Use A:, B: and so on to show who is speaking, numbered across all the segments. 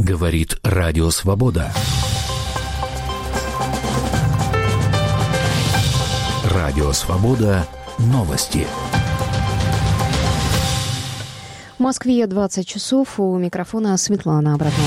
A: Говорит Радио Свобода. Радио Свобода. Новости.
B: В Москве 20 часов. У микрофона Светлана Абрамова.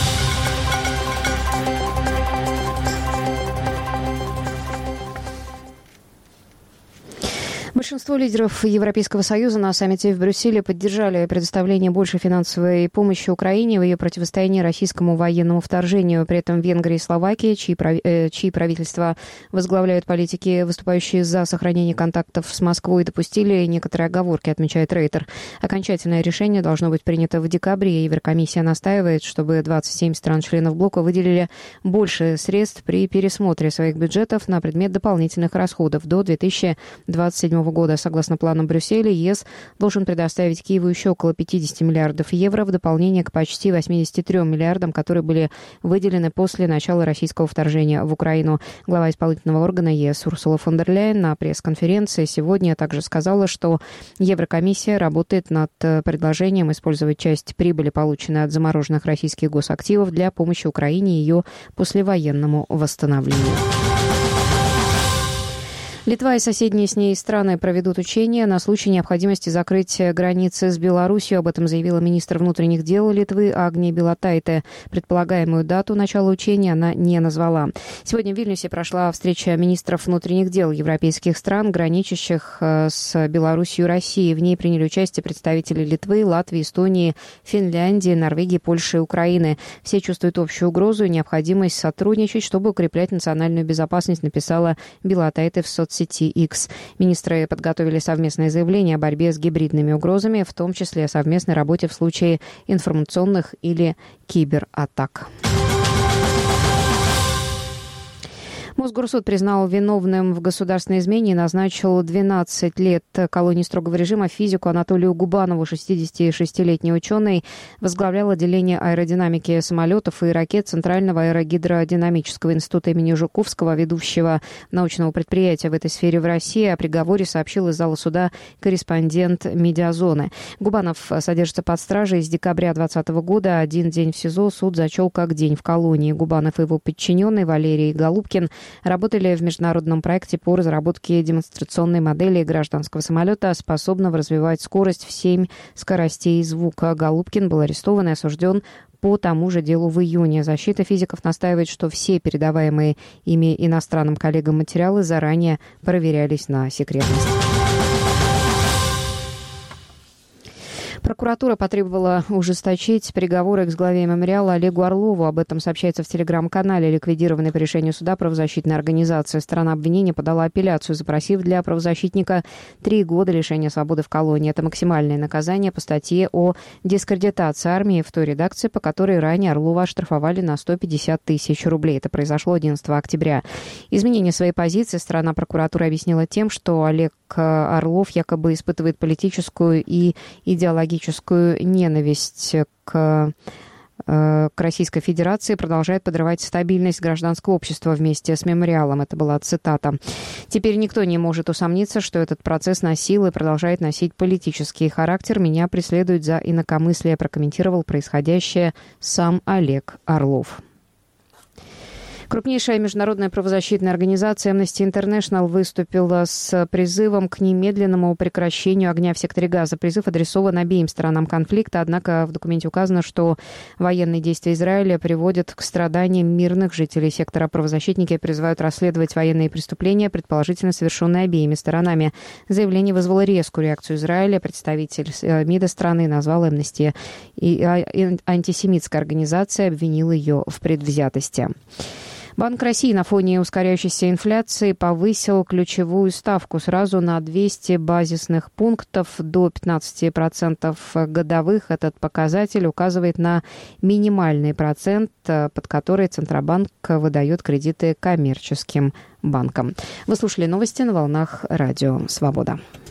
B: Большинство лидеров Европейского Союза на саммите в Брюсселе поддержали предоставление большей финансовой помощи Украине в ее противостоянии российскому военному вторжению. При этом Венгрия и Словакия, чьи правительства возглавляют политики, выступающие за сохранение контактов с Москвой, допустили некоторые оговорки, отмечает Рейтер. Окончательное решение должно быть принято в декабре. Еврокомиссия настаивает, чтобы 27 стран-членов блока выделили больше средств при пересмотре своих бюджетов на предмет дополнительных расходов до 2027 года. Согласно планам Брюсселя, ЕС должен предоставить Киеву еще около 50 миллиардов евро в дополнение к почти 83 миллиардам, которые были выделены после начала российского вторжения в Украину. Глава исполнительного органа ЕС Урсула фон дер Ляйен на пресс-конференции сегодня также сказала, что Еврокомиссия работает над предложением использовать часть прибыли, полученной от замороженных российских госактивов, для помощи Украине и ее послевоенному восстановлению. Литва и соседние с ней страны проведут учения на случай необходимости закрыть границы с Беларусью. Об этом заявила министр внутренних дел Литвы Агния Белотайте. Предполагаемую дату начала учения она не назвала. Сегодня в Вильнюсе прошла встреча министров внутренних дел европейских стран, граничащих с Беларусью и Россией. В ней приняли участие представители Литвы, Латвии, Эстонии, Финляндии, Норвегии, Польши и Украины. Все чувствуют общую угрозу и необходимость сотрудничать, чтобы укреплять национальную безопасность, написала Белотайте в соцсети X. Министры подготовили совместное заявление о борьбе с гибридными угрозами, в том числе о совместной работе в случае информационных или кибератак. Мосгорсуд признал виновным в государственной измене и назначил 12 лет колонии строгого режима физику Анатолию Губанову. 66-летний ученый возглавлял отделение аэродинамики самолетов и ракет Центрального аэрогидродинамического института имени Жуковского, ведущего научного предприятия в этой сфере в России. О приговоре сообщил из зала суда корреспондент «Медиазоны». Губанов содержится под стражей с декабря 2020 года. Один день в СИЗО суд зачел как день в колонии. Губанов и его подчиненный Валерий Голубкин работали в международном проекте по разработке демонстрационной модели гражданского самолета, способного развивать скорость в 7 скоростей звука. Голубкин был арестован и осужден по тому же делу в июне. Защита физиков настаивает, что все передаваемые ими иностранным коллегам материалы заранее проверялись на секретность. Прокуратура потребовала ужесточить приговоры к главе мемориала Олегу Орлову. Об этом сообщается в телеграм-канале, ликвидированной по решению суда правозащитной организации. Сторона обвинения подала апелляцию, запросив для правозащитника 3 года лишения свободы в колонии. Это максимальное наказание по статье о дискредитации армии, в той редакции, по которой ранее Орлова оштрафовали на 150 тысяч рублей. Это произошло 11 октября. Изменение своей позиции сторона прокуратуры объяснила тем, что Олег Орлов якобы испытывает политическую и идеологическую ненависть к Российской Федерации, продолжает подрывать стабильность гражданского общества вместе с мемориалом. Это была цитата. Теперь никто не может усомниться, что этот процесс носил и продолжает носить политический характер. Меня преследуют за инакомыслие, прокомментировал происходящее сам Олег Орлов. Крупнейшая международная правозащитная организация Amnesty International выступила с призывом к немедленному прекращению огня в секторе Газа. Призыв адресован обеим сторонам конфликта, однако в документе указано, что военные действия Израиля приводят к страданиям мирных жителей сектора. Правозащитники призывают расследовать военные преступления, предположительно совершенные обеими сторонами. Заявление вызвало резкую реакцию Израиля. Представитель МИДа страны назвал Amnesty и антисемитской организацией, обвинил ее в предвзятости. Банк России на фоне ускоряющейся инфляции повысил ключевую ставку сразу на 200 базисных пунктов до 15% годовых. Этот показатель указывает на минимальный процент, под который Центробанк выдает кредиты коммерческим банкам. Вы слушали новости на волнах Радио Свобода.